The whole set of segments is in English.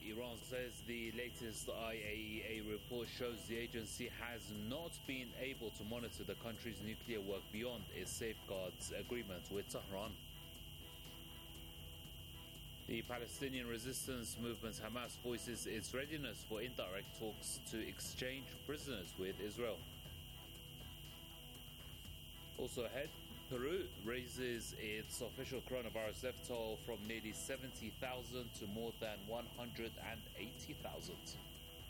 Iran says the latest IAEA report shows the agency has not been able to monitor the country's nuclear work beyond its safeguards agreement with Tehran. The Palestinian resistance movement Hamas voices its readiness for indirect talks to exchange prisoners with Israel. Also ahead, Peru raises its official coronavirus death toll from nearly 70,000 to more than 180,000.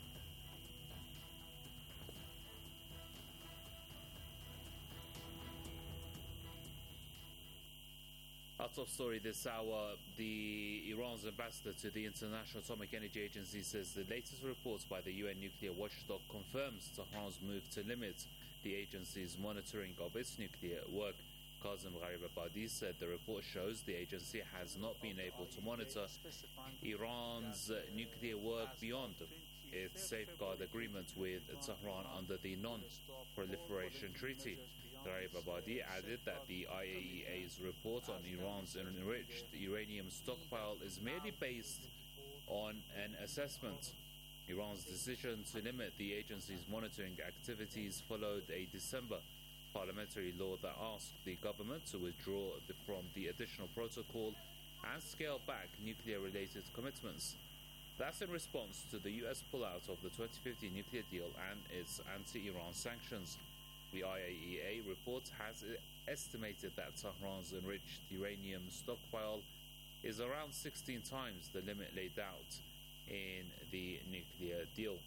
Our top story this hour, Iran's ambassador to the International Atomic Energy Agency says the latest reports by the UN nuclear watchdog confirms Tehran's move to limit the agency's monitoring of its nuclear work. Kazem Gharibabadi said the report shows the agency has not been able to monitor Iran's nuclear work beyond its safeguard agreement with Tehran under the Non-Proliferation Treaty. Gharibabadi added that the IAEA's report on Iran's enriched uranium stockpile is merely based on an assessment. Iran's decision to limit the agency's monitoring activities followed a December parliamentary law that asked the government to withdraw from the additional protocol and scale back nuclear-related commitments. That's in response to the US pullout of the 2015 nuclear deal and its anti-Iran sanctions. The IAEA report has estimated that Tehran's enriched uranium stockpile is around 16 times the limit laid out in the nuclear deal.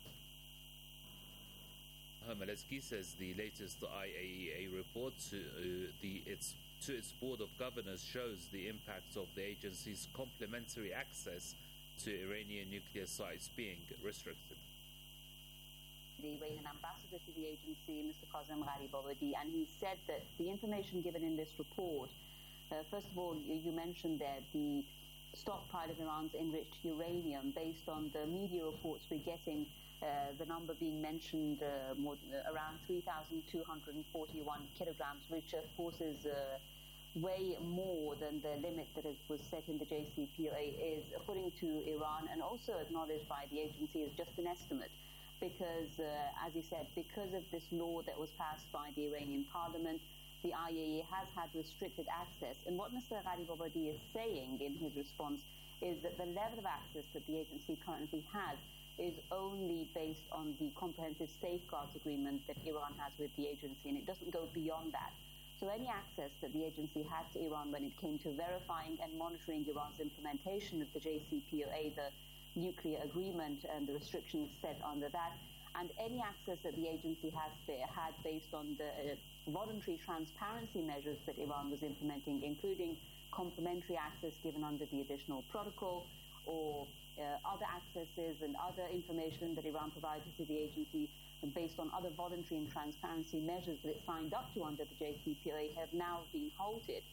Hermeletsky says the latest IAEA report to its board of governors shows the impact of the agency's complementary access to Iranian nuclear sites being restricted. The Iranian ambassador to the agency, Mr. Kazem Gharibabadi, and he said that the information given in this report, first of all, you mentioned that the stockpile of Iran's enriched uranium, based on the media reports we're getting, the number being mentioned around 3,241 kilograms, which of course is way more than the limit that was set in the JCPOA, is, according to Iran and also acknowledged by the agency, is just an estimate. Because, as you said, because of this law that was passed by the Iranian parliament, the IAEA has had restricted access. And what Mr. Gharibabadi is saying in his response is that the level of access that the agency currently has is only based on the comprehensive safeguards agreement that Iran has with the agency, and it doesn't go beyond that. So any access that the agency had to Iran when it came to verifying and monitoring Iran's implementation of the JCPOA, the nuclear agreement and the restrictions set under that, and any access that the agency had based on the voluntary transparency measures that Iran was implementing, including complementary access given under the additional protocol, or other accesses and other information that Iran provided to the agency based on other voluntary and transparency measures that it signed up to under the JCPOA, have now been halted.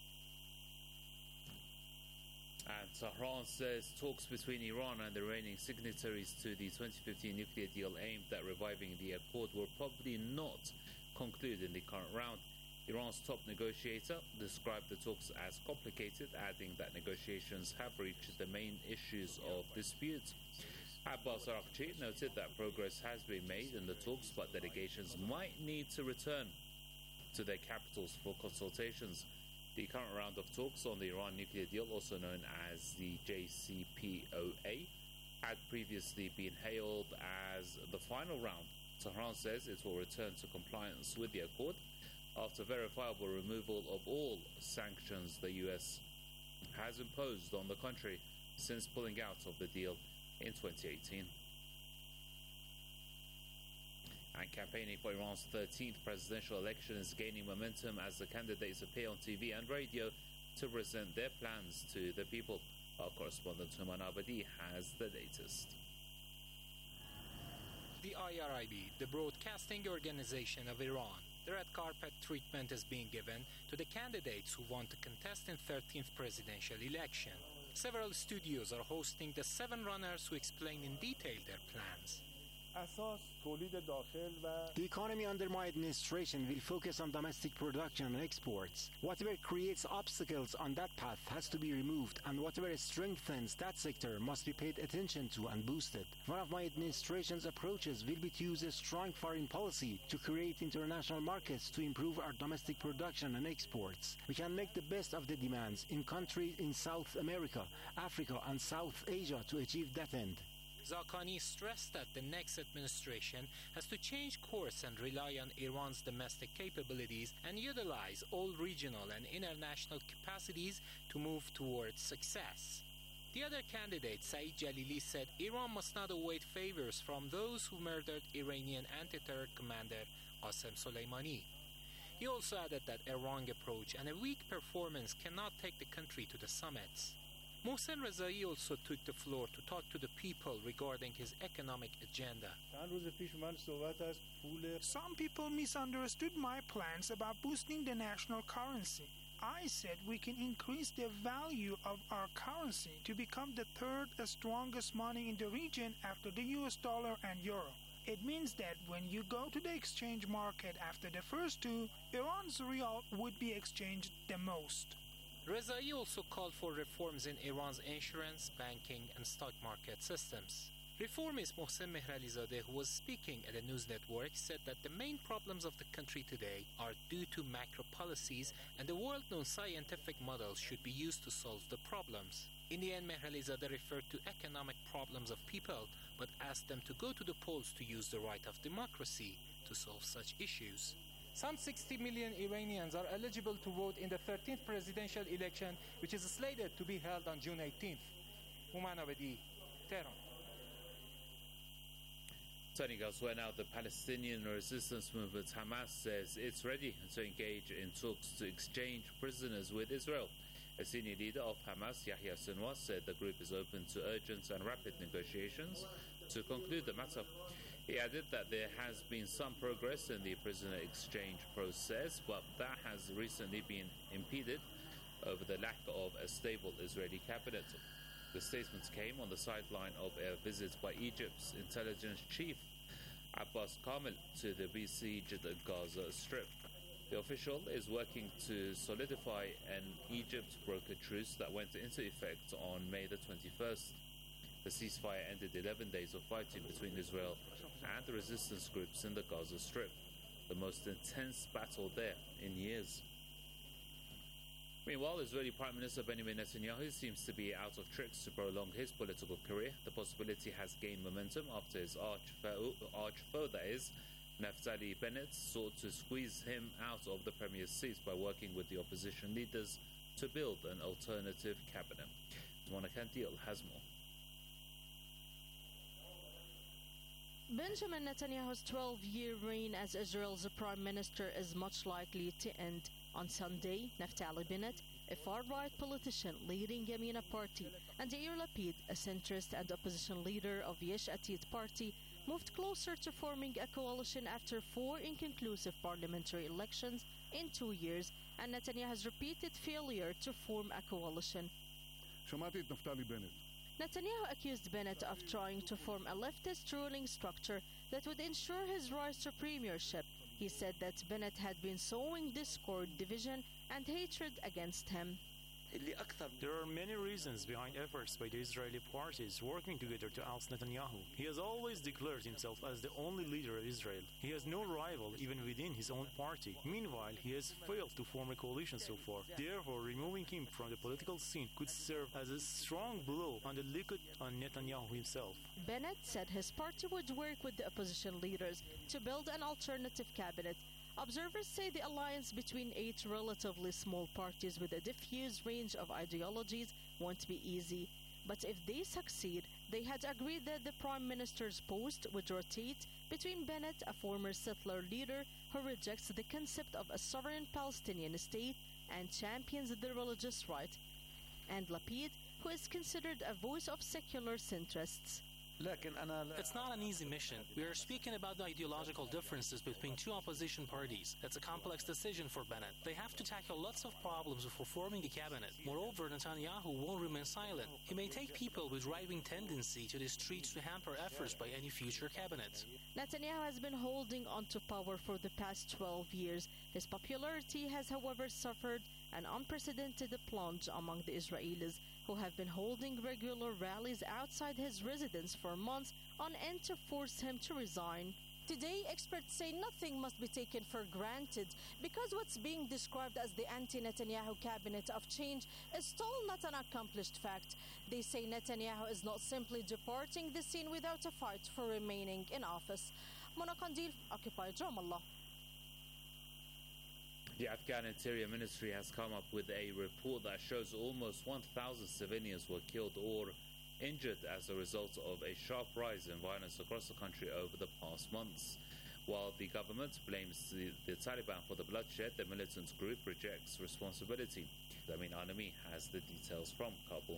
And Tehran says talks between Iran and the remaining signatories to the 2015 nuclear deal aimed at reviving the accord will probably not conclude in the current round. Iran's top negotiator described the talks as complicated, adding that negotiations have reached the main issues of dispute. Abbas Araghchi noted that progress has been made in the talks, but delegations might need to return to their capitals for consultations. The current round of talks on the Iran nuclear deal, also known as the JCPOA, had previously been hailed as the final round. Tehran says it will return to compliance with the accord after verifiable removal of all sanctions the US has imposed on the country since pulling out of the deal in 2018. And campaigning for Iran's 13th presidential election is gaining momentum as the candidates appear on TV and radio to present their plans to the people. Our correspondent Human Abadi has the latest. The IRIB, the broadcasting organization of Iran, the red carpet treatment is being given to the candidates who want to contest in 13th presidential election. Several studios are hosting the 7 runners who explain in detail their plans. The economy under my administration will focus on domestic production and exports. Whatever creates obstacles on that path has to be removed, and whatever strengthens that sector must be paid attention to and boosted. One of my administration's approaches will be to use a strong foreign policy to create international markets to improve our domestic production and exports. We can make the best of the demands in countries in South America, Africa, and South Asia to achieve that end. Zaghani stressed that the next administration has to change course and rely on Iran's domestic capabilities and utilize all regional and international capacities to move towards success. The other candidate, Saeed Jalili, said Iran must not await favors from those who murdered Iranian anti-terror commander Qasem Soleimani. He also added that a wrong approach and a weak performance cannot take the country to the summits. Mohsen Rezai also took the floor to talk to the people regarding his economic agenda. Some people misunderstood my plans about boosting the national currency. I said we can increase the value of our currency to become the third strongest money in the region after the US dollar and euro. It means that when you go to the exchange market after the first two, Iran's rial would be exchanged the most. Rezai also called for reforms in Iran's insurance, banking, and stock market systems. Reformist Mohsen Mehralizadeh, who was speaking at a news network, said that the main problems of the country today are due to macro policies, and the world-known scientific models should be used to solve the problems. In the end, Mehralizadeh referred to economic problems of people, but asked them to go to the polls to use the right of democracy to solve such issues. Some 60 million Iranians are eligible to vote in the 13th presidential election, which is slated to be held on June 18th. Houman Abedi, Tehran. Turning elsewhere now, the Palestinian resistance movement Hamas says it's ready to engage in talks to exchange prisoners with Israel. A senior leader of Hamas, Yahya Sinwar, said the group is open to urgent and rapid negotiations to conclude the matter. He added that there has been some progress in the prisoner exchange process, but that has recently been impeded over the lack of a stable Israeli cabinet. The statements came on the sideline of a visit by Egypt's intelligence chief, Abbas Kamel, to the besieged Gaza Strip. The official is working to solidify an Egypt-brokered truce that went into effect on May the 21st. The ceasefire ended 11 days of fighting between Israel and the resistance groups in the Gaza Strip, the most intense battle there in years. Meanwhile, Israeli Prime Minister Benjamin Netanyahu seems to be out of tricks to prolong his political career. The possibility has gained momentum after his arch foe, that is, Naftali Bennett, sought to squeeze him out of the premier's seat by working with the opposition leaders to build an alternative cabinet. Zwana Kandil has more. Benjamin Netanyahu's 12-year reign as Israel's prime minister is much likely to end. On Sunday, Naftali Bennett, a far-right politician leading Yamina Party, and Yair Lapid, a centrist and opposition leader of Yesh Atid Party, moved closer to forming a coalition after 4 inconclusive parliamentary elections in 2 years and Netanyahu's repeated failure to form a coalition. Netanyahu accused Bennett of trying to form a leftist ruling structure that would ensure his rise to premiership. He said that Bennett had been sowing discord, division, and hatred against him. There are many reasons behind efforts by the Israeli parties working together to oust Netanyahu. He has always declared himself as the only leader of Israel. He has no rival even within his own party. Meanwhile, he has failed to form a coalition so far. Therefore, removing him from the political scene could serve as a strong blow on the Likud on Netanyahu himself. Bennett said his party would work with the opposition leaders to build an alternative cabinet. Observers say the alliance between 8 relatively small parties with a diffuse range of ideologies won't be easy. But if they succeed, they had agreed that the prime minister's post would rotate between Bennett, a former settler leader who rejects the concept of a sovereign Palestinian state and champions the religious right, and Lapid, who is considered a voice of secular centrists. It's not an easy mission. We are speaking about the ideological differences between two opposition parties. It's a complex decision for Bennett. They have to tackle lots of problems before forming a cabinet. Moreover, Netanyahu won't remain silent. He may take people with right-wing tendency to the streets to hamper efforts by any future cabinet. Netanyahu has been holding on to power for the past 12 years. His popularity has, however, suffered an unprecedented plunge among the Israelis, who have been holding regular rallies outside his residence for months on end to force him to resign. Today, experts say nothing must be taken for granted because what's being described as the anti-Netanyahu cabinet of change is still not an accomplished fact. They say Netanyahu is not simply departing the scene without a fight for remaining in office. Mona Kandil, occupied Ramallah. The Afghan Interior Ministry has come up with a report that shows almost 1,000 civilians were killed or injured as a result of a sharp rise in violence across the country over the past months. While the government blames the Taliban for the bloodshed, the militant group rejects responsibility. Amin Anami has the details from Kabul.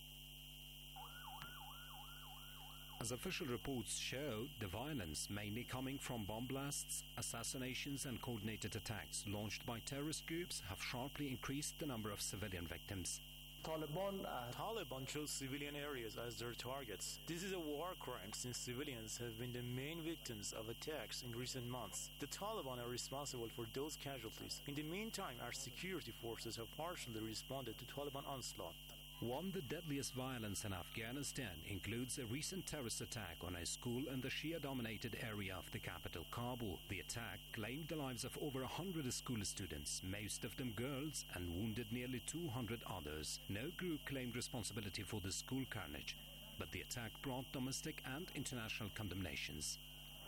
As official reports show, the violence mainly coming from bomb blasts, assassinations and coordinated attacks launched by terrorist groups have sharply increased the number of civilian victims. Taliban chose civilian areas as their targets. This is a war crime since civilians have been the main victims of attacks in recent months. The Taliban are responsible for those casualties. In the meantime, our security forces have partially responded to Taliban onslaught. One of the deadliest violence in Afghanistan includes a recent terrorist attack on a school in the Shia-dominated area of the capital, Kabul. The attack claimed the lives of over 100 school students, most of them girls, and wounded nearly 200 others. No group claimed responsibility for the school carnage, but the attack brought domestic and international condemnations.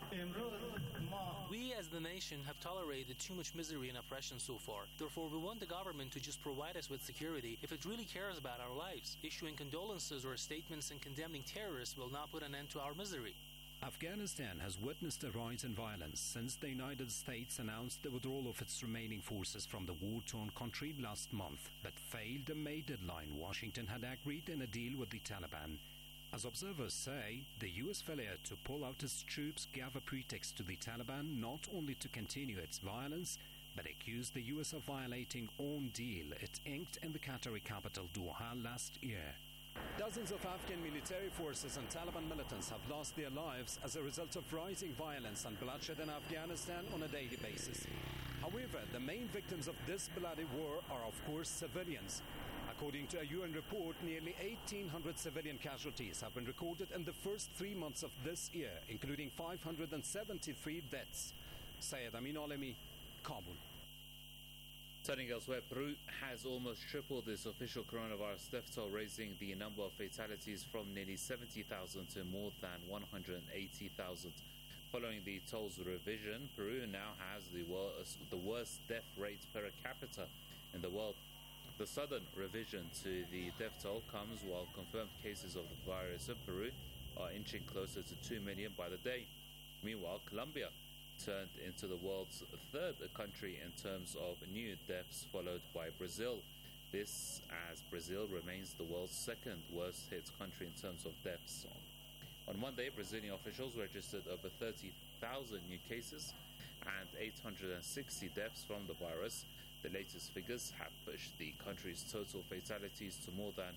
We as the nation have tolerated too much misery and oppression so far. Therefore, we want the government to just provide us with security if it really cares about our lives. Issuing condolences or statements and condemning terrorists will not put an end to our misery. Afghanistan has witnessed a rise in violence since the United States announced the withdrawal of its remaining forces from the war-torn country last month, but failed the May deadline Washington had agreed in a deal with the Taliban. As observers say, the U.S. failure to pull out its troops gave a pretext to the Taliban not only to continue its violence, but accused the U.S. of violating own deal it inked in the Qatari capital Doha last year. Dozens of Afghan military forces and Taliban militants have lost their lives as a result of rising violence and bloodshed in Afghanistan on a daily basis. However, the main victims of this bloody war are, of course, civilians. According to a UN report, nearly 1,800 civilian casualties have been recorded in the first 3 months of this year, including 573 deaths. Syed Amin Alemi, Kabul. Turning elsewhere, Peru has almost tripled its official coronavirus death toll, raising the number of fatalities from nearly 70,000 to more than 180,000. Following the toll's revision, Peru now has the worst death rate per capita in the world. The sudden revision to the death toll comes while confirmed cases of the virus in Peru are inching closer to 2 million by the day. Meanwhile, Colombia turned into the world's third country in terms of new deaths, followed by Brazil. This as Brazil remains the world's second worst hit country in terms of deaths. On Monday, Brazilian officials registered over 30,000 new cases and 860 deaths from the virus. The latest figures have pushed the country's total fatalities to more than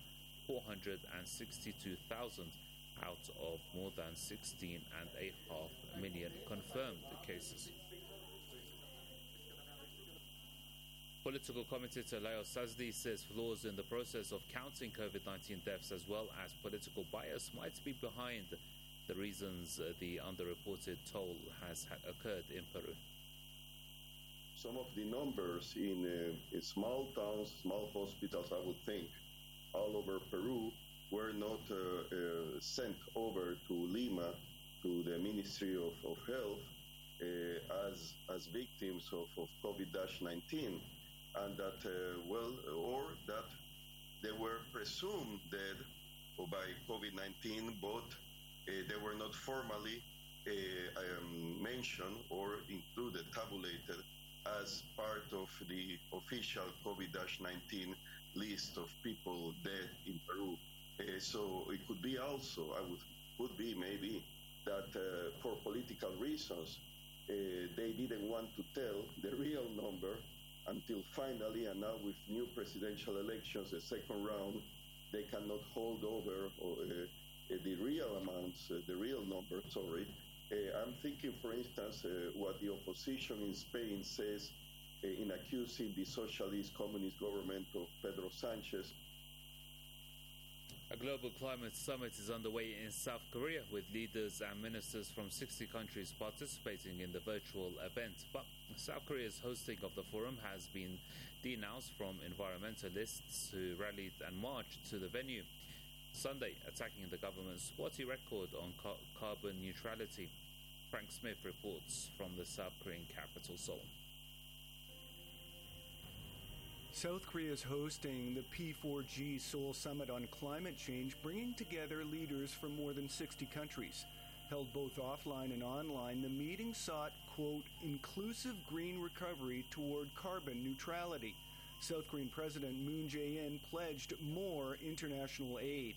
462,000 out of more than 16.5 million confirmed cases. Political commentator Leo Sazdi says flaws in the process of counting COVID-19 deaths as well as political bias might be behind the reasons the underreported toll has occurred in Peru. Some of the numbers in small towns, small hospitals, I would think, all over Peru, were not sent over to Lima, to the Ministry of Health, as victims of COVID-19, and that, or that they were presumed dead by COVID-19, but they were not formally mentioned or included, tabulated, as part of the official COVID-19 list of people dead in Peru. So it could be also, I would could be maybe that for political reasons, they didn't want to tell the real number until finally, and now with new presidential elections, the second round, they cannot hold over the real amounts, the real numbers, sorry. I'm thinking, for instance, what the opposition in Spain says in accusing the socialist communist government of Pedro Sanchez. A global climate summit is underway in South Korea with leaders and ministers from 60 countries participating in the virtual event. But South Korea's hosting of the forum has been denounced from environmentalists who rallied and marched to the venue Sunday, attacking the government's spotty record on carbon neutrality. Frank Smith reports from the South Korean capital, Seoul. South Korea is hosting the P4G Seoul Summit on Climate Change, bringing together leaders from more than 60 countries. Held both offline and online, the meeting sought, quote, inclusive green recovery toward carbon neutrality. South Korean President Moon Jae-in pledged more international aid.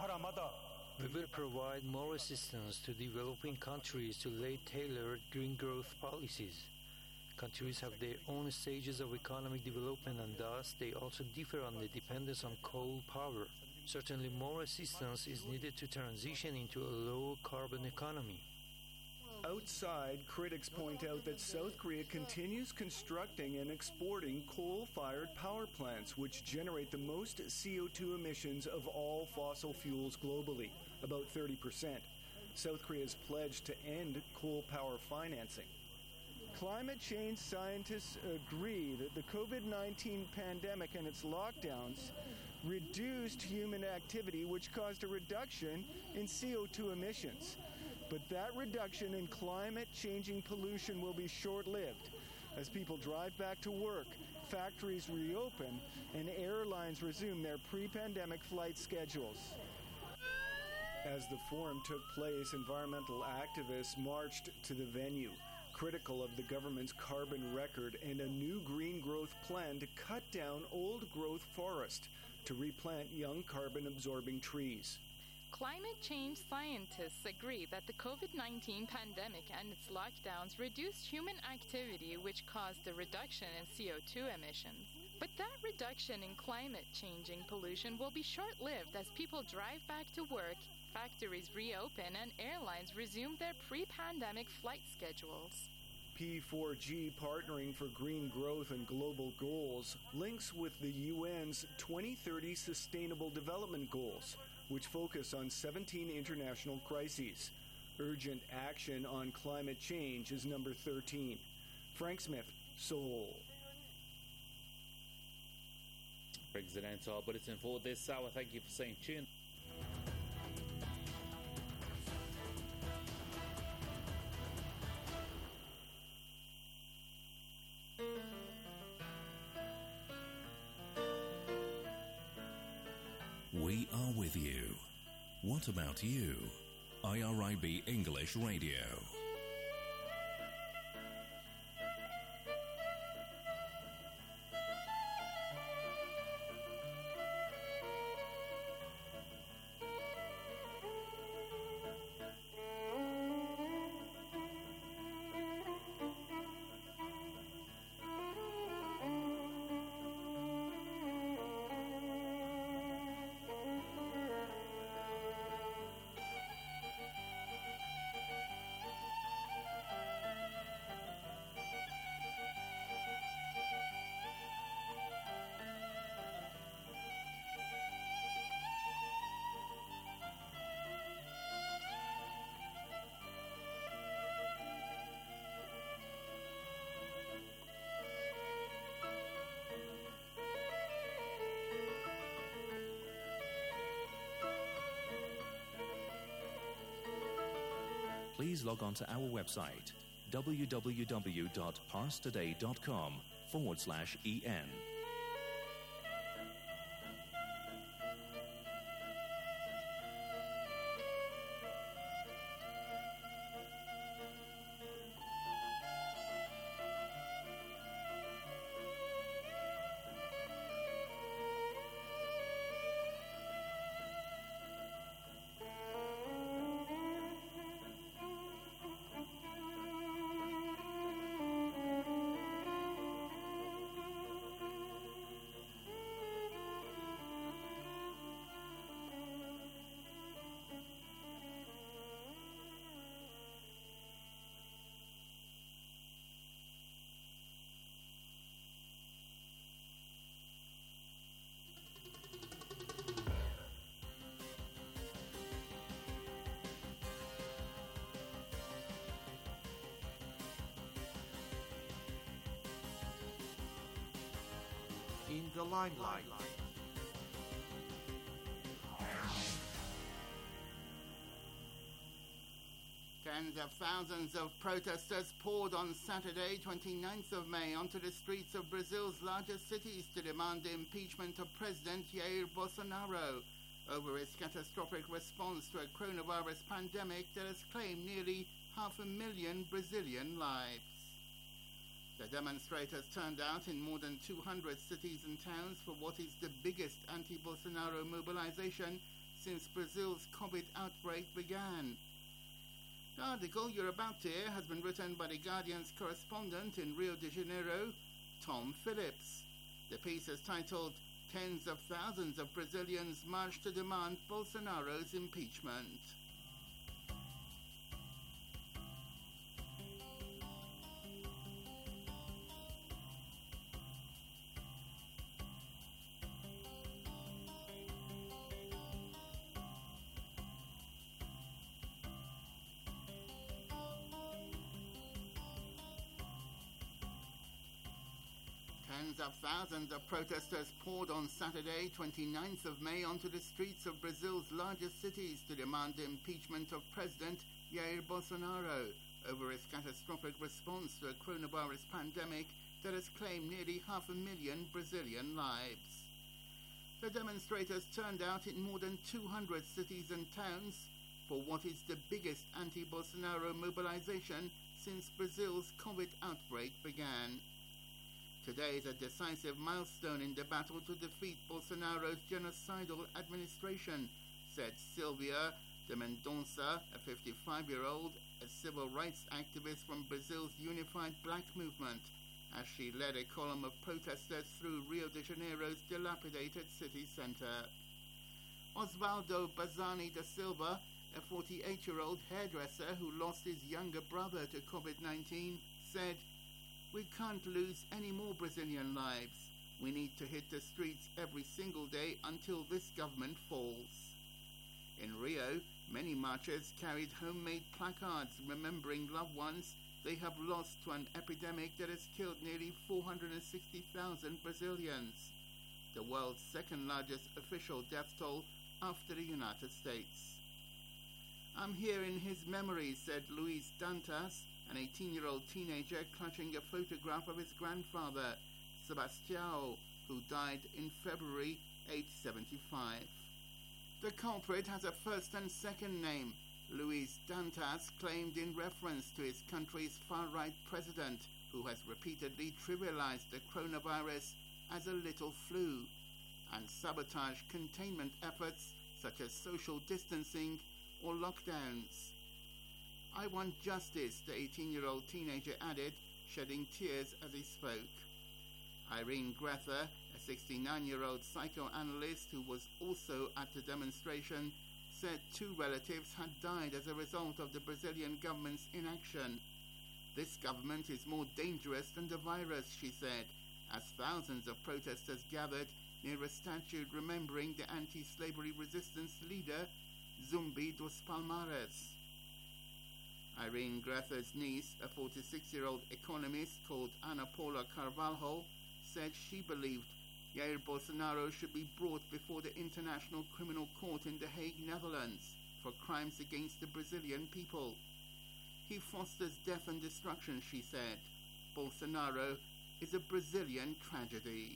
We will provide more assistance to developing countries to lay tailored green growth policies. Countries have their own stages of economic development, and thus they also differ on the dependence on coal power. Certainly more assistance is needed to transition into a low-carbon economy. Outside, critics point out that South Korea continues constructing and exporting coal-fired power plants, which generate the most CO2 emissions of all fossil fuels globally, about 30%. South Korea has pledged to end coal power financing. Climate change scientists agree that the COVID-19 pandemic and its lockdowns reduced human activity, which caused a reduction in CO2 emissions. But that reduction in climate-changing pollution will be short-lived. As people drive back to work, factories reopen, and airlines resume their pre-pandemic flight schedules. As the forum took place, environmental activists marched to the venue, critical of the government's carbon record and a new green growth plan to cut down old-growth forest to replant young carbon-absorbing trees. Climate change scientists agree that the COVID-19 pandemic and its lockdowns reduced human activity, which caused a reduction in CO2 emissions. But that reduction in climate-changing pollution will be short-lived as people drive back to work, factories reopen, and airlines resume their pre-pandemic flight schedules. P4G, partnering for green growth and global goals, links with the UN's 2030 Sustainable Development Goals, which focus on 17 international crises. Urgent action on climate change is number 13. Frank Smith, Seoul. Brings an end to our bulletin for this hour. Thank you for staying tuned. We are with you. What about you? IRIB English Radio. Please log on to our website, www.parstoday.com/en. the limelight. Tens of thousands of protesters poured on Saturday, 29th of May, onto the streets of Brazil's largest cities to demand the impeachment of President Jair Bolsonaro over his catastrophic response to a coronavirus pandemic that has claimed nearly 500,000 Brazilian lives. The demonstrators turned out in more than 200 cities and towns for what is the biggest anti-Bolsonaro mobilization since Brazil's COVID outbreak began. The article you're about to hear has been written by The Guardian's correspondent in Rio de Janeiro, Tom Phillips. The piece is titled, "Tens of Thousands of Brazilians March to Demand Bolsonaro's Impeachment." Tens of thousands of protesters poured on Saturday, 29th of May, onto the streets of Brazil's largest cities to demand the impeachment of President Jair Bolsonaro over his catastrophic response to a coronavirus pandemic that has claimed nearly 500,000 Brazilian lives. The demonstrators turned out in more than 200 cities and towns for what is the biggest anti-Bolsonaro mobilization since Brazil's COVID outbreak began. Today is a decisive milestone in the battle to defeat Bolsonaro's genocidal administration, said Silvia de Mendonça, a 55-year-old, a civil rights activist from Brazil's Unified Black Movement, as she led a column of protesters through Rio de Janeiro's dilapidated city centre. Osvaldo Bazzani da Silva, a 48-year-old hairdresser who lost his younger brother to COVID-19, said, "We can't lose any more Brazilian lives. We need to hit the streets every single day until this government falls." In Rio, many marchers carried homemade placards remembering loved ones they have lost to an epidemic that has killed nearly 460,000 Brazilians, the world's second largest official death toll after the United States. "I'm here in his memory," said Luis Dantas, an 18-year-old teenager clutching a photograph of his grandfather, Sebastião, who died in February, age 75. The culprit has a first and second name. Luis Dantas claimed in reference to his country's far-right president, who has repeatedly trivialized the coronavirus as a little flu and sabotaged containment efforts such as social distancing or lockdowns. "I want justice," the 18-year-old teenager added, shedding tears as he spoke. Irene Grether, a 69-year-old psychoanalyst who was also at the demonstration, said 2 relatives had died as a result of the Brazilian government's inaction. "This government is more dangerous than the virus," she said, as thousands of protesters gathered near a statue remembering the anti-slavery resistance leader, Zumbi dos Palmares. Irene Grether's niece, a 46-year-old economist called Ana Paula Carvalho, said she believed Jair Bolsonaro should be brought before the International Criminal Court in The Hague, Netherlands, for crimes against the Brazilian people. "He fosters death and destruction," she said. "Bolsonaro is a Brazilian tragedy."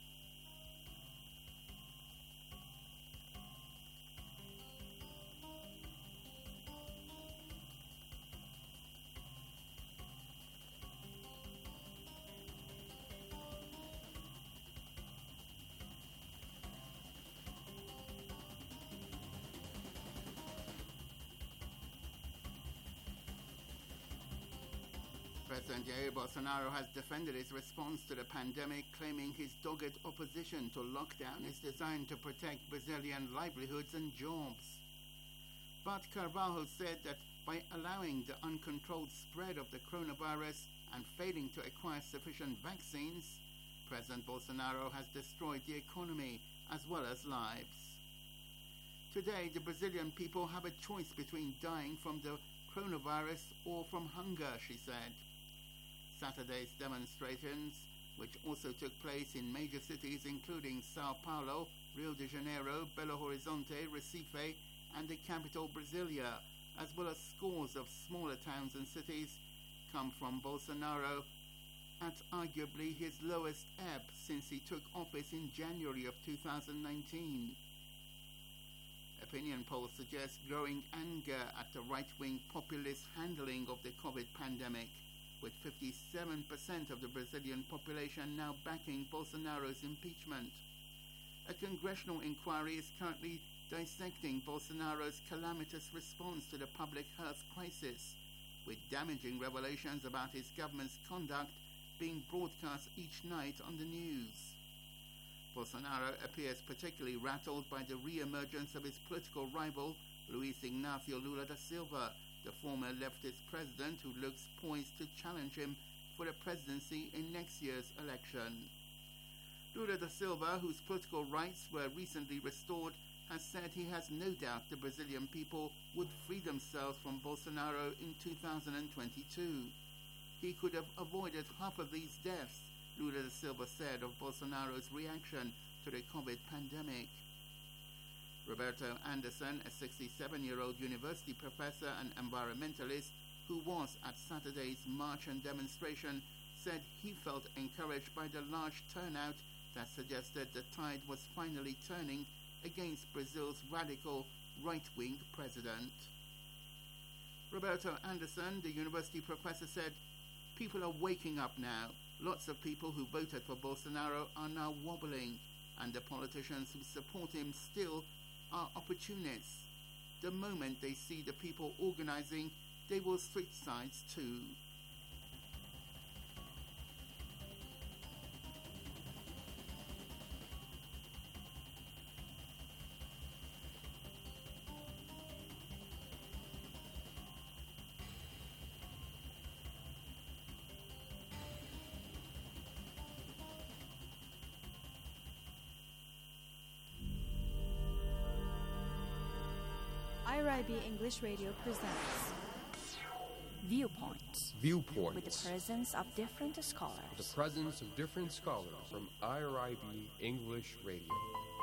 President Jair Bolsonaro has defended his response to the pandemic, claiming his dogged opposition to lockdown is designed to protect Brazilian livelihoods and jobs. But Carvalho said that by allowing the uncontrolled spread of the coronavirus and failing to acquire sufficient vaccines, President Bolsonaro has destroyed the economy as well as lives. Today, the Brazilian people have a choice between dying from the coronavirus or from hunger, she said. Saturday's demonstrations which also took place in major cities including Sao Paulo, Rio de Janeiro, Belo Horizonte, Recife, and the capital Brasilia, as well as scores of smaller towns and cities, come from Bolsonaro at arguably his lowest ebb since he took office in January of 2019. Opinion polls suggest growing anger at the right-wing populist handling of the COVID pandemic, with 57% of the Brazilian population now backing Bolsonaro's impeachment. A congressional inquiry is currently dissecting Bolsonaro's calamitous response to the public health crisis, with damaging revelations about his government's conduct being broadcast each night on the news. Bolsonaro appears particularly rattled by the re-emergence of his political rival, Luiz Inácio Lula da Silva, the former leftist president who looks poised to challenge him for the presidency in next year's election. Lula da Silva, whose political rights were recently restored, has said he has no doubt the Brazilian people would free themselves from Bolsonaro in 2022. He could have avoided half of these deaths, Lula da Silva said of Bolsonaro's reaction to the COVID pandemic. Roberto Anderson, a 67-year-old university professor and environmentalist who was at Saturday's march and demonstration, said he felt encouraged by the large turnout that suggested the tide was finally turning against Brazil's radical right-wing president. Roberto Anderson, the university professor, said, "People are waking up now. Lots of people who voted for Bolsonaro are now wobbling, and the politicians who support him still are opportunists. The moment they see the people organizing, they will switch sides too." IRIB English Radio presents Viewpoints. Viewpoints. With the presence of different scholars. The presence of different scholars from IRIB English Radio.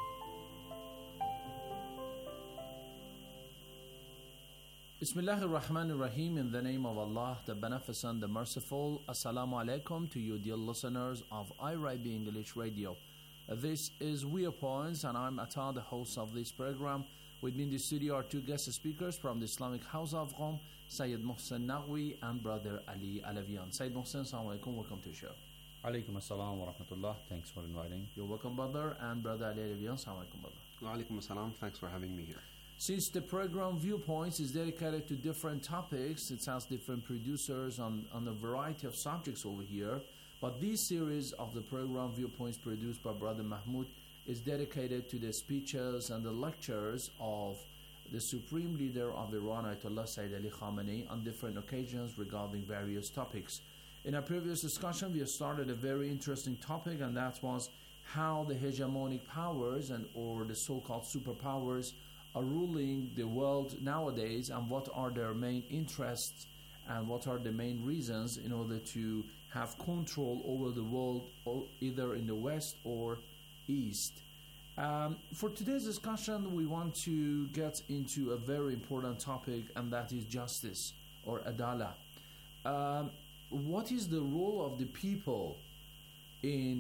Bismillah ar-Rahman ar-Rahim, in the name of Allah, the Beneficent, the Merciful. Assalamu alaikum to you, dear listeners of IRIB English Radio. This is Viewpoints, and I'm Atta, the host of this program. With me in the studio are two guest speakers from the Islamic House of Qom, Sayyid Mohsen Naqvi and Brother Ali Alavian. Sayyid Mohsen, assalamu alaikum, welcome to the show. Alaikum assalam wa rahmatullah, thanks for inviting. You're welcome, brother. And Brother Ali Alavian, assalamu alaikum, brother. Wa alaikum assalam, thanks for having me here. Since the program Viewpoints is dedicated to different topics, it has different producers on a variety of subjects over here. But this series of the program Viewpoints, produced by Brother Mahmoud, is dedicated to the speeches and the lectures of the Supreme Leader of Iran, Ayatollah Sayyid Ali Khamenei, on different occasions regarding various topics. In our previous discussion, we started a very interesting topic, and that was how the hegemonic powers or the so-called superpowers are ruling the world nowadays, and what are their main interests and what are the main reasons in order to have control over the world, either in the West or East. For today's discussion, we want to get into a very important topic, and that is justice, or adala. What is the role of the people in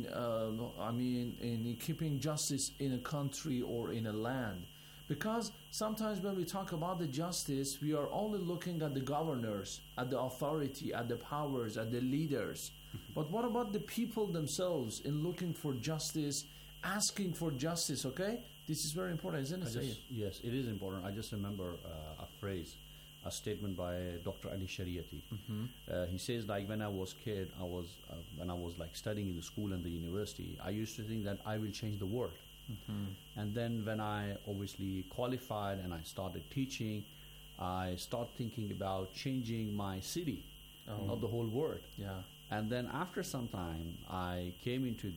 keeping justice in a country or in a land? Because sometimes when we talk about the justice, we are only looking at the governors, at the authority, at the powers, at the leaders. But what about the people themselves in looking for justice, asking for justice, okay? This is very important, isn't it? Yes, it is important. I just remember a phrase, a statement by Dr. Ali Shariati. He says, like, when I was kid, when I was like studying in the school and the university, I used to think that I will change the world. And then when I obviously qualified and I started teaching, I started thinking about changing my city, not the whole world. Yeah. And then after some time, I came into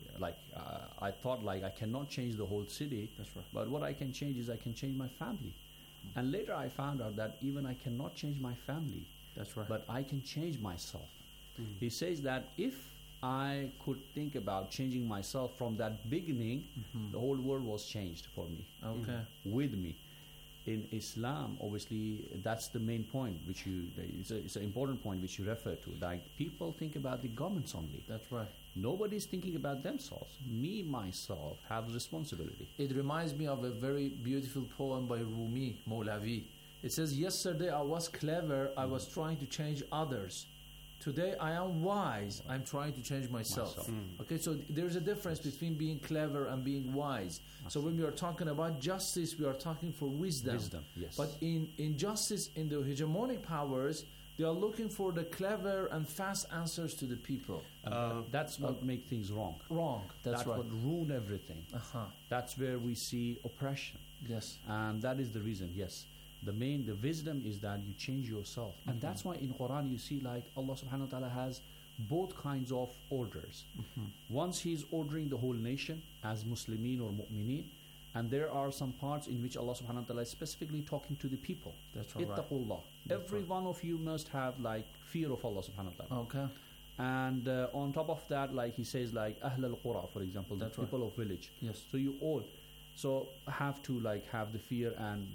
I thought I cannot change the whole city. That's right. But what I can change is I can change my family. And later I found out that even I cannot change my family. That's right. But I can change myself. He says that if I could think about changing myself from that beginning, the whole world was changed for me. Okay. With me. In Islam, obviously, that's the main point, which it's an important point which you refer to. Like, people think about the governments only. That's right. Nobody's thinking about themselves. Me, myself, have responsibility. It reminds me of a very beautiful poem by Rumi, Mawlavi. It says, yesterday I was clever, I was trying to change others. Today I am wise, I'm trying to change myself. Okay, so there's a difference between being clever and being wise. So when we are talking about justice, we are talking for wisdom. Yes. But in justice, in the hegemonic powers, they are looking for the clever and fast answers to the people. That's what makes things wrong. That's right. what ruin everything. That's where we see oppression. Yes. And that is the reason, yes. The wisdom is that you change yourself. And that's why in Quran you see, like, Allah subhanahu wa ta'ala has both kinds of orders. Once He's ordering the whole nation as Muslimin or Mu'mineen, and there are some parts in which Allah subhanahu wa ta'ala is specifically talking to the people. That's right. Ittaqullah. Every one of you must have, like, fear of Allah subhanahu wa ta'ala. Okay. And on top of that, like He says, like Ahl al-Qura, for example, the people of village. Yes. So you all have to, like, have the fear and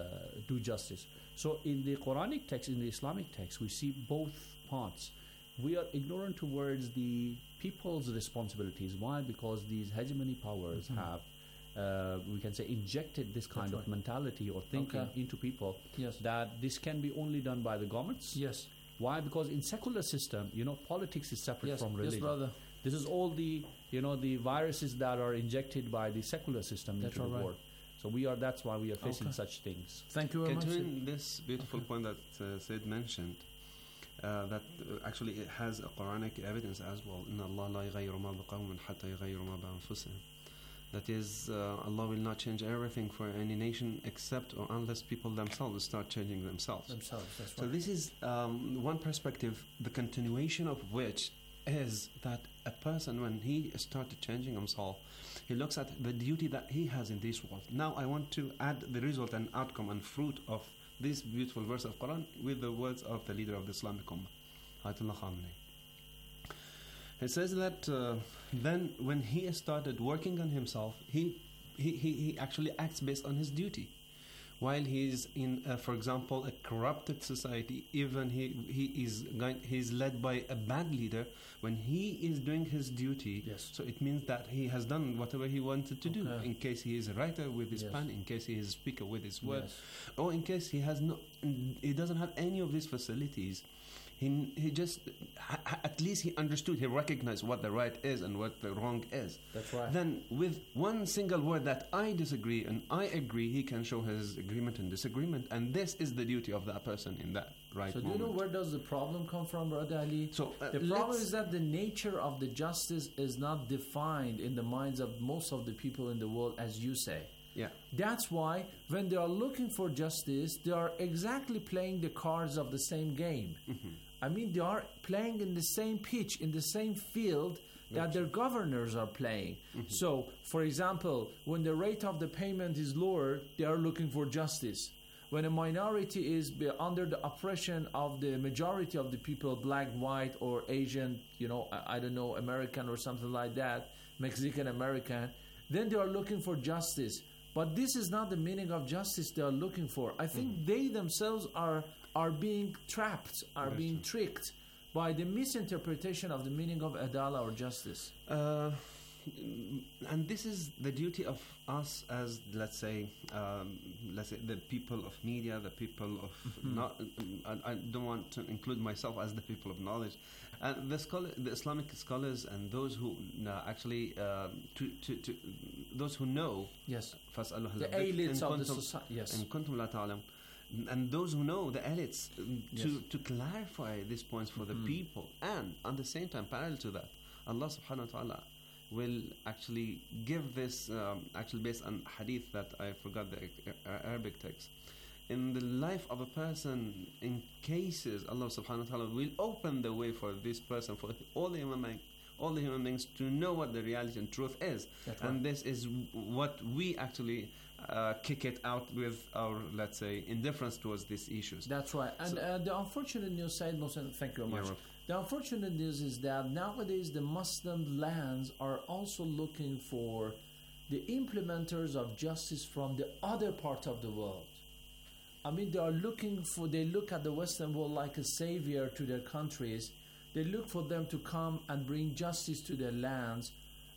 do justice. So in the Quranic text, in the Islamic text, we see both parts. We are ignorant towards the people's responsibilities. Why? Because these hegemony powers have, we can say, injected this kind of mentality or thinking into people. Yes. That this can be only done by the governments. Yes. Why? Because in secular system, politics is separate from religion. Yes, brother. This is all the viruses that are injected by the secular system into the world. So that's why we are facing such things. Thank you very much. Continuing this beautiful point that Said mentioned, that actually it has a Quranic evidence as well. إِنَّ اللَّهَ لَا يَغَيِّرُ مَا بِقَوْمٍ حَتَّى يَغَيِّرُ مَا بِأَنفُسِهِمْ. That is, Allah will not change everything for any nation except or unless people themselves start changing themselves. That's right. So this is one perspective, the continuation of which is that a person, when he started changing himself, he looks at the duty that he has in this world. Now I want to add the result and outcome and fruit of this beautiful verse of Quran with the words of the leader of the Islamic Ummah, Ayatollah Khamenei. It says that then when he started working on himself, he actually acts based on his duty. While he is in, for example, a corrupted society, even he's led by a bad leader, when he is doing his duty, so it means that he has done whatever he wanted to do. In case he is a writer with his pen, in case he is a speaker with his words, or in case he doesn't have any of these facilities. He just, at least he understood, he recognized what the right is and what the wrong is. That's right. Then with one single word that I disagree and I agree, he can show his agreement and disagreement. And this is the duty of that person in that right moment. So do you know where does the problem come from, Brother Ali? So the problem is that the nature of the justice is not defined in the minds of most of the people in the world, as you say. Yeah. That's why when they are looking for justice, they are exactly playing the cards of the same game. I mean, they are playing in the same pitch, in the same field that their governors are playing. So, for example, when the rate of the payment is lower, they are looking for justice. When a minority is under the oppression of the majority of the people, black, white, or Asian, I don't know, American or something like that, Mexican American, then they are looking for justice. But this is not the meaning of justice they are looking for. I think they themselves are being trapped, being tricked by the misinterpretation of the meaning of adala or justice. And this is the duty of us as, let's say the people of media, the people of I don't want to include myself as the people of knowledge, and the Islamic scholars and those who actually those who know. Yes. The elites of the society. Yes. And those who know, the elites, to clarify these points for the people, and at the same time, parallel to that, Allah subhanahu wa ta'ala will actually give this, actually based on hadith that I forgot the Arabic text. In the life of a person, in cases, Allah subhanahu wa ta'ala will open the way for this person, for all the human beings to know what the reality and truth is. That's and right. this is what we actually kick it out with our, let's say, indifference towards these issues. That's right. And the unfortunate news, Said Mohsen, thank you very much. The unfortunate news is that nowadays the Muslim lands are also looking for the implementers of justice from the other part of the world. I mean, they look at the Western world like a savior to their countries. They look for them to come and bring justice to their lands.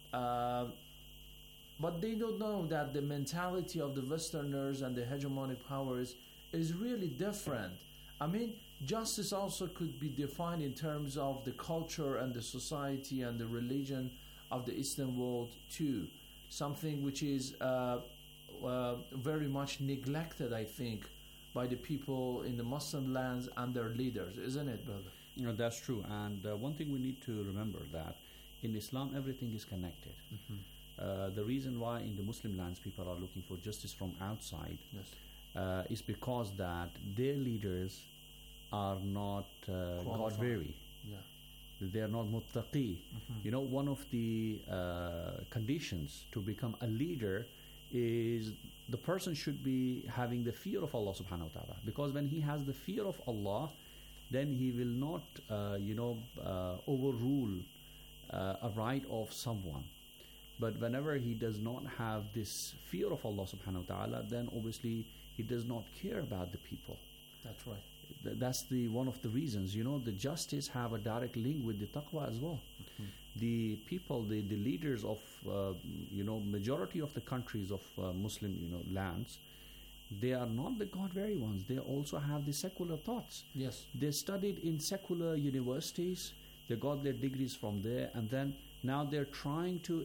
But they don't know that the mentality of the Westerners and the hegemonic powers is really different. I mean, justice also could be defined in terms of the culture and the society and the religion of the Eastern world too. Something which is very much neglected, I think, by the people in the Muslim lands and their leaders, isn't it, brother? You know, that's true. And one thing we need to remember that in Islam, everything is connected. The reason why in the Muslim lands people are looking for justice from outside is because that their leaders are not God-fearing. They are not muttaqi. You know, one of the conditions to become a leader is the person should be having the fear of Allah subhanahu wa ta'ala, because when he has the fear of Allah, then he will not overrule a right of someone. But whenever he does not have this fear of Allah subhanahu wa ta'ala, then obviously he does not care about the people. That's right. That's the one of the reasons. You know, the justice have a direct link with the taqwa as well. The people, the leaders of majority of the countries of Muslim lands, they are not the God-fearing ones. They also have the secular thoughts. Yes. They studied in secular universities. They got their degrees from there, and then now they're trying to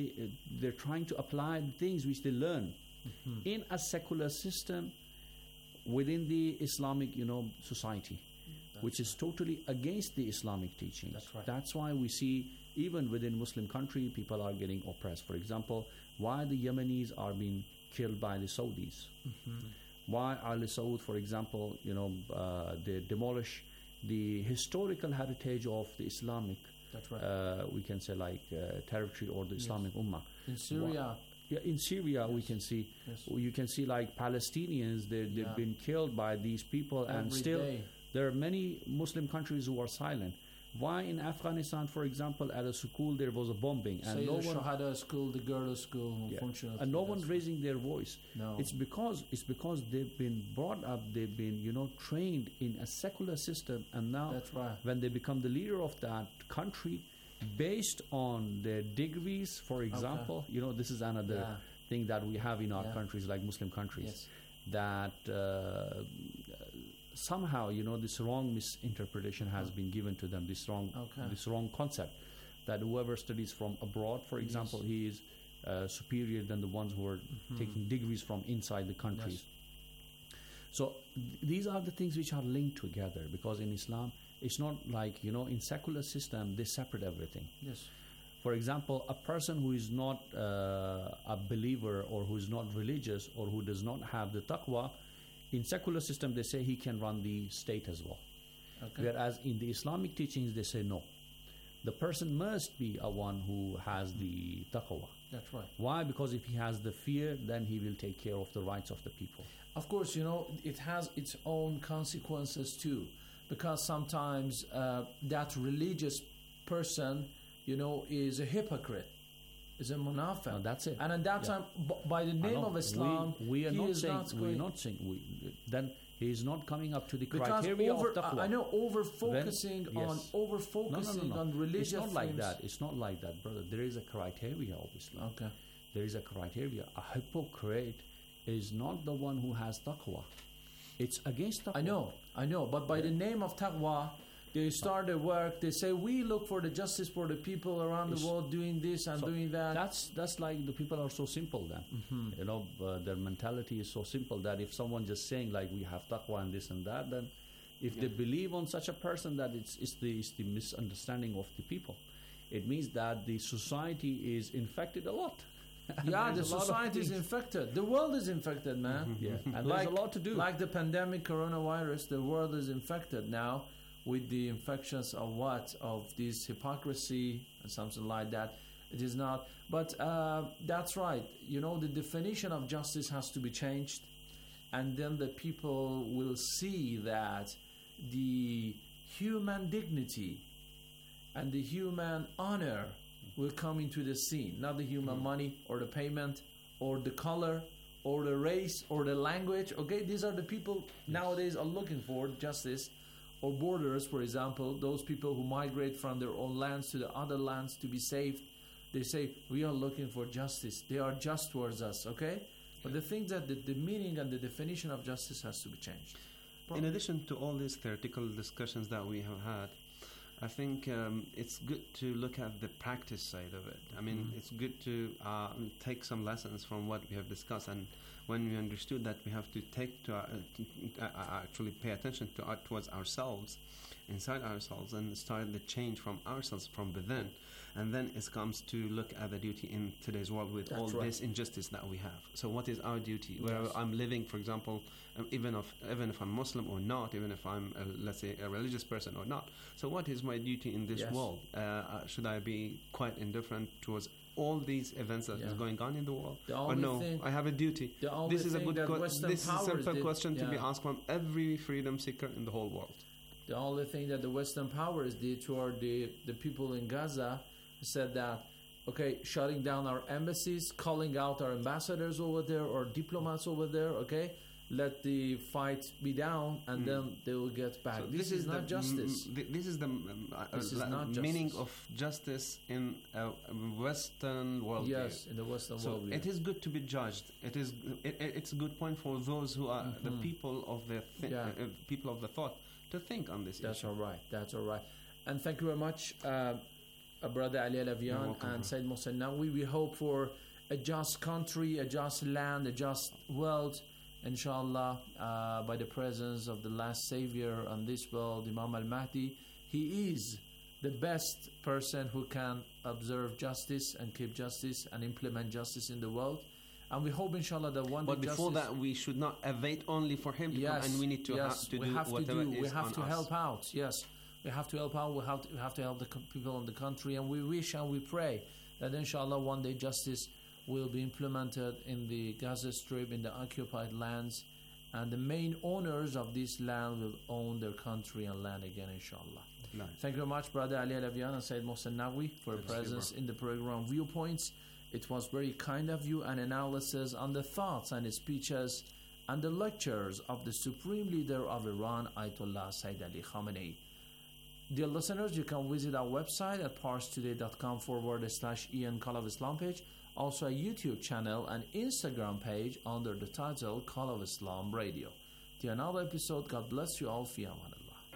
apply things which they learn in a secular system within the Islamic, society, which is totally against the Islamic teachings. That's right. That's why we see even within Muslim country, people are getting oppressed. For example, why the Yemenis are being killed by the Saudis? Why Al Saud, for example, they demolish the historical heritage of the Islamic, that's right. We can say territory or the Islamic Ummah. In Syria. In Syria, we can see. You can see like Palestinians. They've been killed by these people, and still there are many Muslim countries who are silent. Why in Afghanistan, for example, at a school there was a bombing, and no one Shahada school, the girls' school, unfortunately, and no one raising their voice. No. It's because they've been brought up, they've been trained in a secular system, and now that's right. When they become the leader of that country, based on their degrees, for example, this is another thing that we have in our countries, like Muslim countries, that somehow this wrong misinterpretation has been given to them, this wrong concept that whoever studies from abroad, for example, he is superior than the ones who are taking degrees from inside the countries. So these are the things which are linked together, because in Islam it's not like in secular system they separate everything. Yes. For example, a person who is not a believer, or who is not religious, or who does not have the taqwa, in secular system they say he can run the state as well. Whereas in the Islamic teachings they say no. The person must be a one who has the taqwa. That's right. Why? Because if he has the fear, then he will take care of the rights of the people. Of course, it has its own consequences too, because sometimes that religious person, is a hypocrite, is a munafiq. No, that's it. And at that time, by the name of Islam, we are not saying. Then he is not coming up to the criteria of taqwa. I know over-focusing on religious. It's not like that. It's not like that, brother. There is a criteria, obviously. Okay. There is a criteria. A hypocrite is not the one who has taqwa. It's against taqwa. I know. But by the name of taqwa, they start their work. They say, we look for the justice for the people around the world, doing this and doing that. That's like the people are so simple then. Their mentality is so simple that if someone just saying like we have taqwa and this and that, then if they believe on such a person, that it's the misunderstanding of the people. It means that the society is infected a lot. Yeah, the society is infected. The world is infected, man. And there's a lot to do. Like the pandemic coronavirus, the world is infected now with the infections of this hypocrisy and something like that. It is not. But that's right. You know, the definition of justice has to be changed, and then the people will see that the human dignity and the human honor will come into the scene, not the human money or the payment or the color or the race or the language. Okay, these are the people nowadays are looking for justice. Or borders, for example, those people who migrate from their own lands to the other lands to be saved, they say, we are looking for justice. They are just towards us, okay? But the thing that the meaning and the definition of justice has to be changed. In addition to all these theoretical discussions that we have had, I think it's good to look at the practice side of it. I mean, it's good to take some lessons from what we have discussed, and when we understood that we have to take to actually pay attention to towards ourselves, inside ourselves, and start the change from ourselves from within, and then it comes to look at the duty in today's world with all this injustice that we have. So what is our duty? Where I'm living, for example, even if I'm Muslim or not, even if I'm let's say a religious person or not. So what is my duty in this world? Should I be quite indifferent towards all these events that is going on in the world? Or no, I have a duty. This is a good this is a simple question to be asked from every freedom seeker in the whole world. The only thing that the Western powers did toward the people in Gaza said that, okay, shutting down our embassies, calling out our ambassadors over there or diplomats over there, okay, let the fight be down, and then they will get back. So this is not justice. This is the meaning of justice in a Western world. Yes, in the Western world. So it is good to be judged. It's a good point for those who are the people of the people of the thought to think on this issue. That's all right. That's all right. And thank you very much, Brother Ali Alavian and Said Mohsen Naqvi. We hope for a just country, a just land, a just world, inshallah, by the presence of the last savior on this world, Imam al-Mahdi. He is the best person who can observe justice and keep justice and implement justice in the world. And we hope, inshallah, that one day. But before that, we should not wait only for him to come, and we need to do whatever is on us. We have to help out. Yes, we have to help out. We have to help the people in the country, and we wish and we pray that, inshallah, one day justice will be implemented in the Gaza Strip, in the occupied lands, and the main owners of this land will own their country and land again, inshallah. Nice. Thank you very much, Brother Ali Alavian and Said Mohsen Naqvi, for your presence in the program Viewpoints. It was very kind of you, an analysis on the thoughts and speeches and the lectures of the Supreme Leader of Iran, Ayatollah Sayyid Ali Khamenei. Dear listeners, you can visit our website at parstoday.com/Ian Call of Islam page, also a YouTube channel and Instagram page under the title Call of Islam Radio. Till another episode, God bless you all. Fi aman.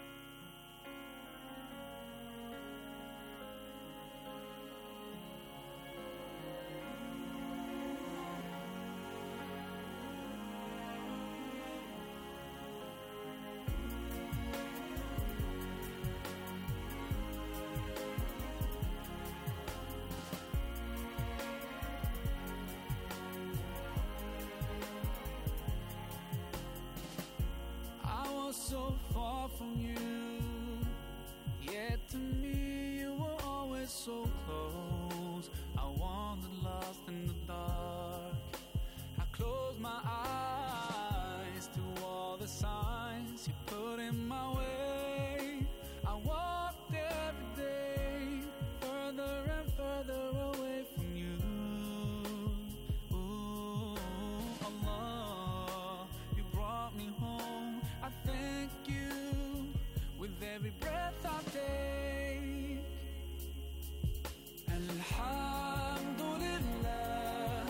So far from you, yet to me you were always so close. I wandered lost in the dark. I closed my eyes to all the signs you put in my way. I walked every day further and further away from you. Ooh, Allah, you brought me home. I thank you with every breath I take. Alhamdulillah,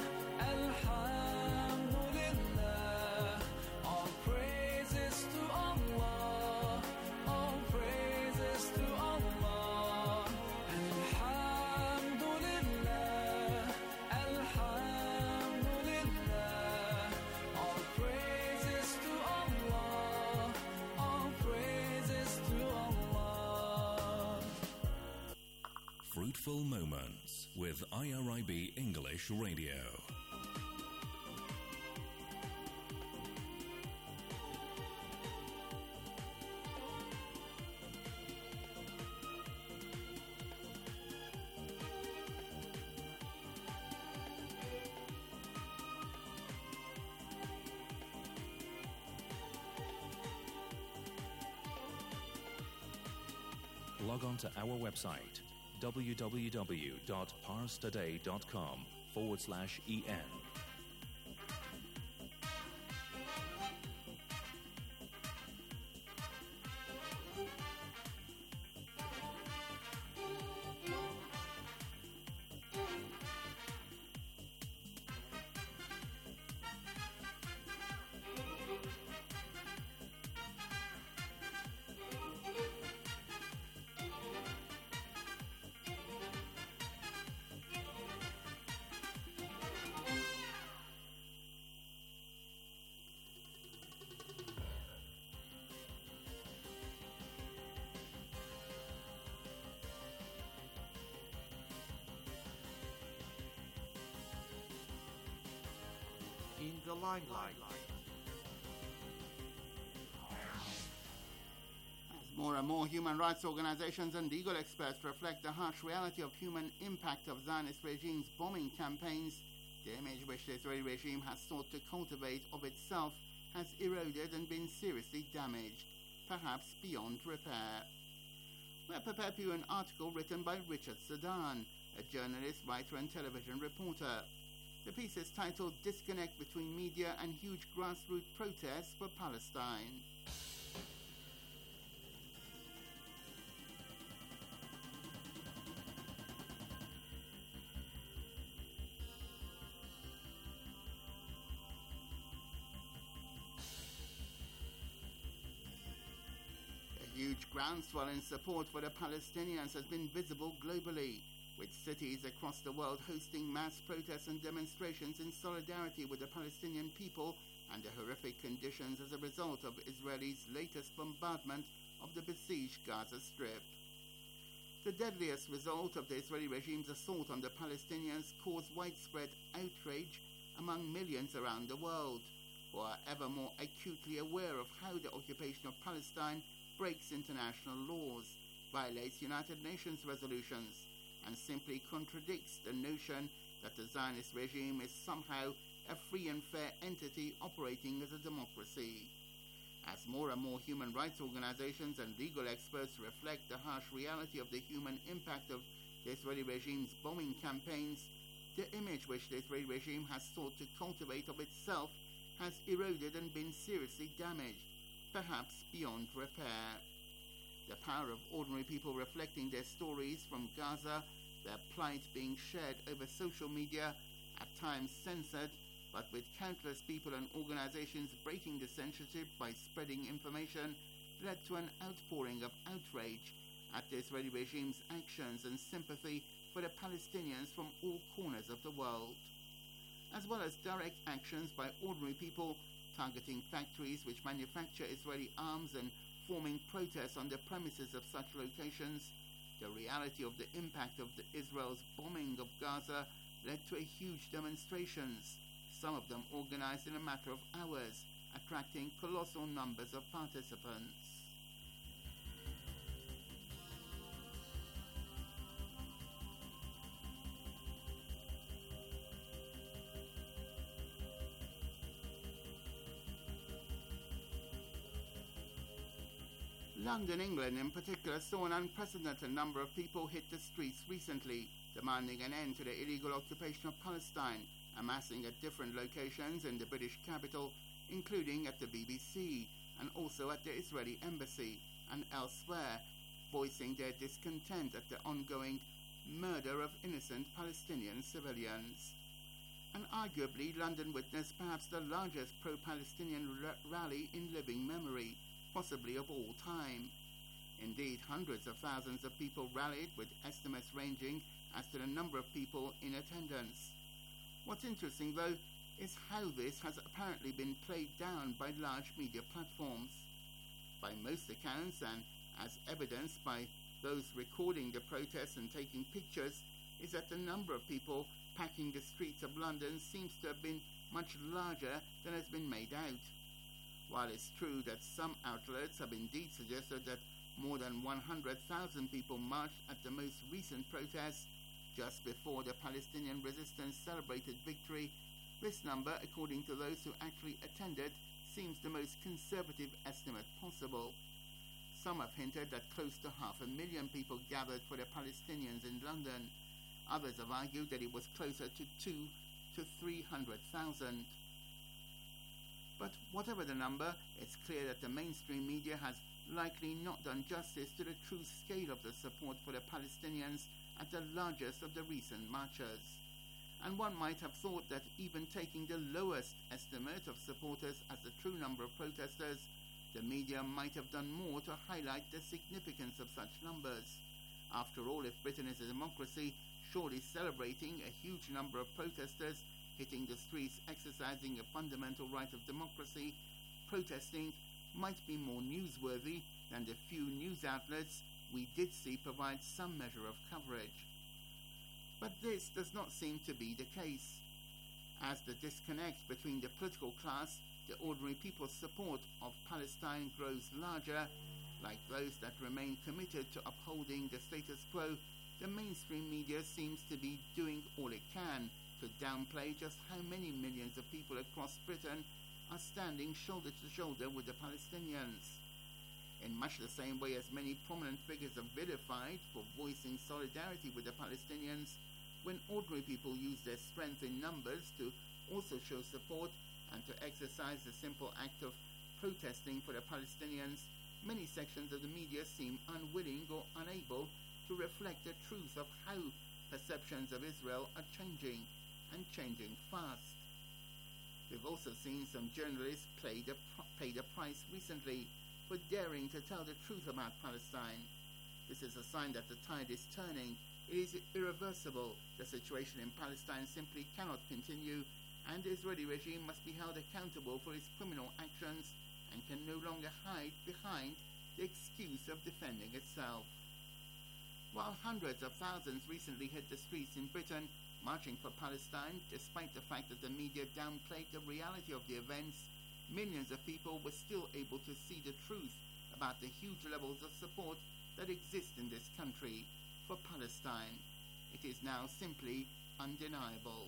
Alhamdulillah. All praises to Allah, all praises to Allah. Alhamdulillah, Alhamdulillah. All praises to Allah, all praises to Allah. Fruitful Moments with IRIB English Radio. log on to our website www.parstoday.com/en. In the limelight. As more and more human rights organizations and legal experts reflect the harsh reality of human impact of Zionist regime's bombing campaigns, the image which the Israeli regime has sought to cultivate of itself has eroded and been seriously damaged, perhaps beyond repair. We're prepared for you an article written by Richard Sudan, a journalist, writer and television reporter. The piece is titled Disconnect Between Media and Huge Grassroots Protests for Palestine. A huge groundswell in support for the Palestinians has been visible globally, with cities across the world hosting mass protests and demonstrations in solidarity with the Palestinian people and the horrific conditions as a result of Israel's latest bombardment of the besieged Gaza Strip. The deadliest result of the Israeli regime's assault on the Palestinians caused widespread outrage among millions around the world, who are ever more acutely aware of how the occupation of Palestine breaks international laws, violates United Nations resolutions, and simply contradicts the notion that the Zionist regime is somehow a free and fair entity operating as a democracy. As more and more human rights organizations and legal experts reflect the harsh reality of the human impact of the Israeli regime's bombing campaigns, the image which the Israeli regime has sought to cultivate of itself has eroded and been seriously damaged, perhaps beyond repair. The power of ordinary people reflecting their stories from Gaza, their plight being shared over social media, at times censored, but with countless people and organizations breaking the censorship by spreading information, led to an outpouring of outrage at the Israeli regime's actions and sympathy for the Palestinians from all corners of the world, as well as direct actions by ordinary people targeting factories which manufacture Israeli arms and forming protests on the premises of such locations. The reality of the impact of Israel's bombing of Gaza led to huge demonstrations, some of them organized in a matter of hours, attracting colossal numbers of participants. London, England in particular, saw an unprecedented number of people hit the streets recently, demanding an end to the illegal occupation of Palestine, amassing at different locations in the British capital, including at the BBC and also at the Israeli embassy and elsewhere, voicing their discontent at the ongoing murder of innocent Palestinian civilians. And arguably, London witnessed perhaps the largest pro-Palestinian rally in living memory, possibly of all time. Indeed, hundreds of thousands of people rallied, with estimates ranging as to the number of people in attendance. What's interesting, though, is how this has apparently been played down by large media platforms. By most accounts, and as evidenced by those recording the protests and taking pictures, is that the number of people packing the streets of London seems to have been much larger than has been made out. While it's true that some outlets have indeed suggested that more than 100,000 people marched at the most recent protests just before the Palestinian resistance celebrated victory, this number, according to those who actually attended, seems the most conservative estimate possible. Some have hinted that close to 500,000 people gathered for the Palestinians in London. Others have argued that it was closer to 200,000 to 300,000. But whatever the number, it's clear that the mainstream media has likely not done justice to the true scale of the support for the Palestinians at the largest of the recent marches. And one might have thought that even taking the lowest estimate of supporters as the true number of protesters, the media might have done more to highlight the significance of such numbers. After all, if Britain is a democracy, surely celebrating a huge number of protesters hitting the streets exercising a fundamental right of democracy, protesting might be more newsworthy than the few news outlets we did see provide some measure of coverage. But this does not seem to be the case. As the disconnect between the political class, the ordinary people's support of Palestine grows larger, like those that remain committed to upholding the status quo, the mainstream media seems to be doing all it can to downplay just how many millions of people across Britain are standing shoulder to shoulder with the Palestinians. In much the same way as many prominent figures are vilified for voicing solidarity with the Palestinians, when ordinary people use their strength in numbers to also show support and to exercise the simple act of protesting for the Palestinians, many sections of the media seem unwilling or unable to reflect the truth of how perceptions of Israel are changing, and changing fast. We've also seen some journalists pay the price recently for daring to tell the truth about Palestine. This is a sign that the tide is turning. It is irreversible. The situation in Palestine simply cannot continue, and the Israeli regime must be held accountable for its criminal actions and can no longer hide behind the excuse of defending itself. While hundreds of thousands recently hit the streets in Britain marching for Palestine, despite the fact that the media downplayed the reality of the events, millions of people were still able to see the truth about the huge levels of support that exist in this country for Palestine. It is now simply undeniable.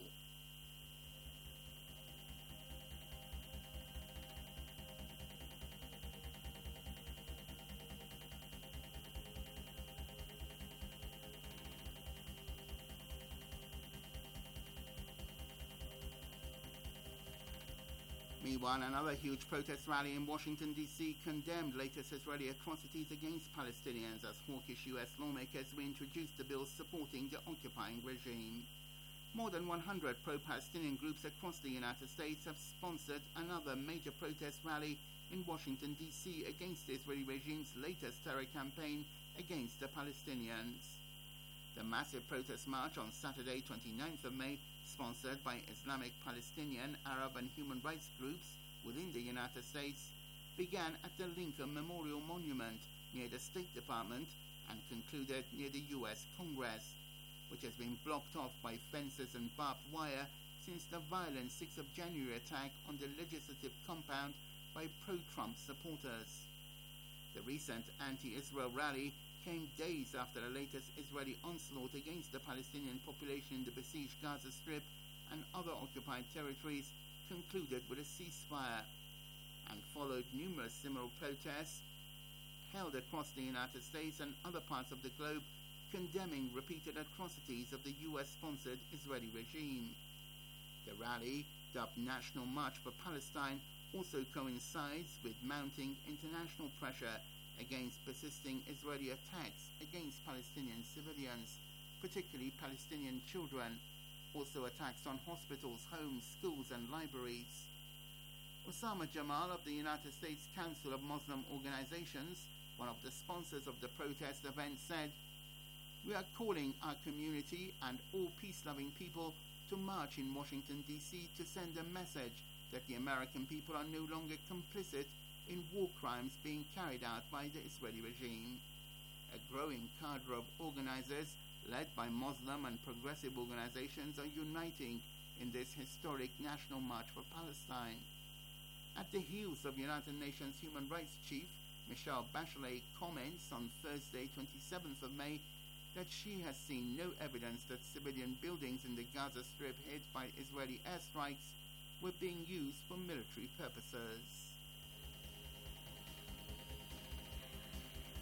Meanwhile, another huge protest rally in Washington, D.C. condemned latest Israeli atrocities against Palestinians as hawkish U.S. lawmakers reintroduced the bills supporting the occupying regime. More than 100 pro-Palestinian groups across the United States have sponsored another major protest rally in Washington, D.C. against the Israeli regime's latest terror campaign against the Palestinians. The massive protest march on Saturday, 29th of May, sponsored by Islamic, Palestinian, Arab and human rights groups within the United States, began at the Lincoln Memorial Monument near the State Department and concluded near the U.S. Congress, which has been blocked off by fences and barbed wire since the violent 6th of January attack on the legislative compound by pro-Trump supporters. The recent anti-Israel rally came days after the latest Israeli onslaught against the Palestinian population in the besieged Gaza Strip and other occupied territories concluded with a ceasefire, and followed numerous similar protests held across the United States and other parts of the globe condemning repeated atrocities of the US-sponsored Israeli regime. The rally, dubbed National March for Palestine, also coincides with mounting international pressure against persisting Israeli attacks against Palestinian civilians, particularly Palestinian children, also attacks on hospitals, homes, schools and libraries. Osama Jamal of the United States Council of Muslim Organizations, one of the sponsors of the protest event, said, "We are calling our community and all peace-loving people to march in Washington, D.C. to send a message that the American people are no longer complicit in war crimes being carried out by the Israeli regime." A growing cadre of organizers, led by Muslim and progressive organizations, are uniting in this historic National March for Palestine. At the heels of United Nations Human Rights Chief Michelle Bachelet comments on Thursday, 27th of May, that she has seen no evidence that civilian buildings in the Gaza Strip hit by Israeli airstrikes were being used for military purposes.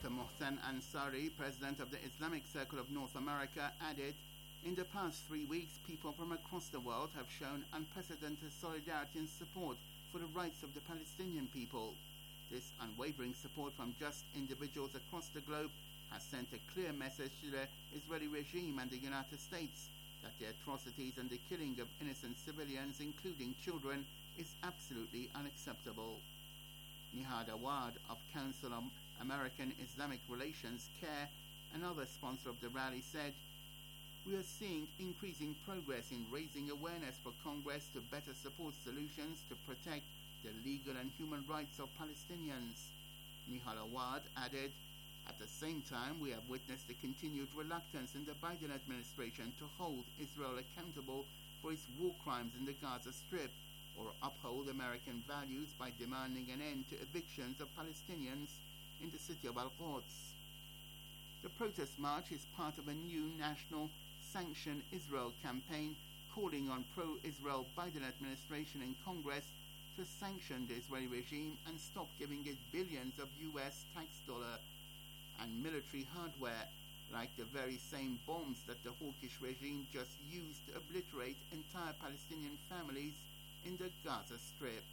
Dr. Mohsen Ansari, president of the Islamic Circle of North America, added, "In the past 3 weeks, people from across the world have shown unprecedented solidarity and support for the rights of the Palestinian people. This unwavering support from just individuals across the globe has sent a clear message to the Israeli regime and the United States that the atrocities and the killing of innocent civilians, including children, is absolutely unacceptable." Nihad Awad of Council on American Islamic Relations, CARE, another sponsor of the rally, said, "We are seeing increasing progress in raising awareness for Congress to better support solutions to protect the legal and human rights of Palestinians." Nihal Awad added, "At the same time, we have witnessed the continued reluctance in the Biden administration to hold Israel accountable for its war crimes in the Gaza Strip or uphold American values by demanding an end to evictions of Palestinians in the city of Al-Quds." The protest march is part of a new national Sanction Israel campaign calling on pro-Israel Biden administration in Congress to sanction the Israeli regime and stop giving it billions of US tax dollar and military hardware, like the very same bombs that the hawkish regime just used to obliterate entire Palestinian families in the Gaza Strip.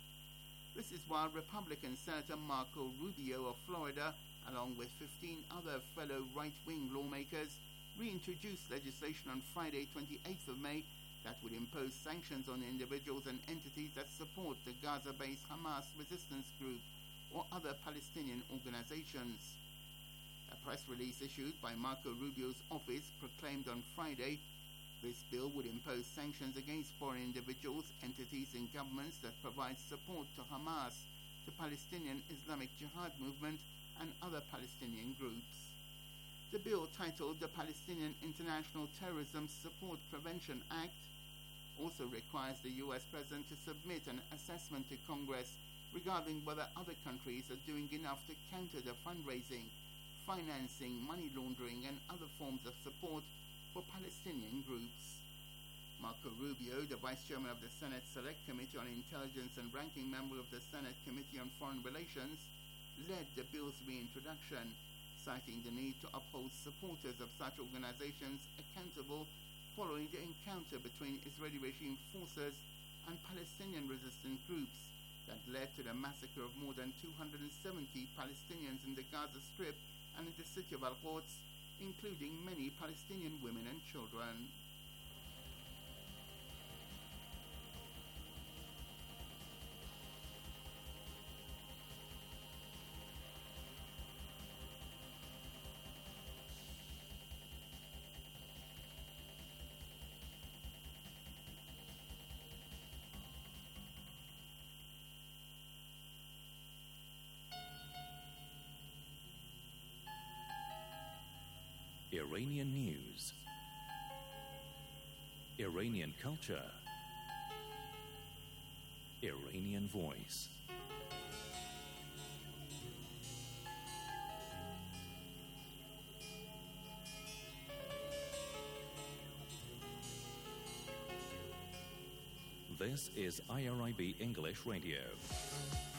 This is while Republican Senator Marco Rubio of Florida, along with 15 other fellow right-wing lawmakers, reintroduced legislation on Friday, 28th of May, that would impose sanctions on individuals and entities that support the Gaza-based Hamas resistance group or other Palestinian organizations. A press release issued by Marco Rubio's office proclaimed on Friday, "This bill would impose sanctions against foreign individuals, entities and governments that provide support to Hamas, the Palestinian Islamic Jihad movement and other Palestinian groups." The bill, titled the Palestinian International Terrorism Support Prevention Act, also requires the US President to submit an assessment to Congress regarding whether other countries are doing enough to counter the fundraising, financing, money laundering and other forms of support for Palestinian groups. Marco Rubio, the Vice Chairman of the Senate Select Committee on Intelligence and ranking member of the Senate Committee on Foreign Relations, led the bill's reintroduction, citing the need to uphold supporters of such organizations accountable following the encounter between Israeli regime forces and Palestinian resistance groups that led to the massacre of more than 270 Palestinians in the Gaza Strip and in the city of Al-Quds, including many Palestinian women and children. Iranian news, Iranian culture, Iranian voice. This is IRIB English Radio.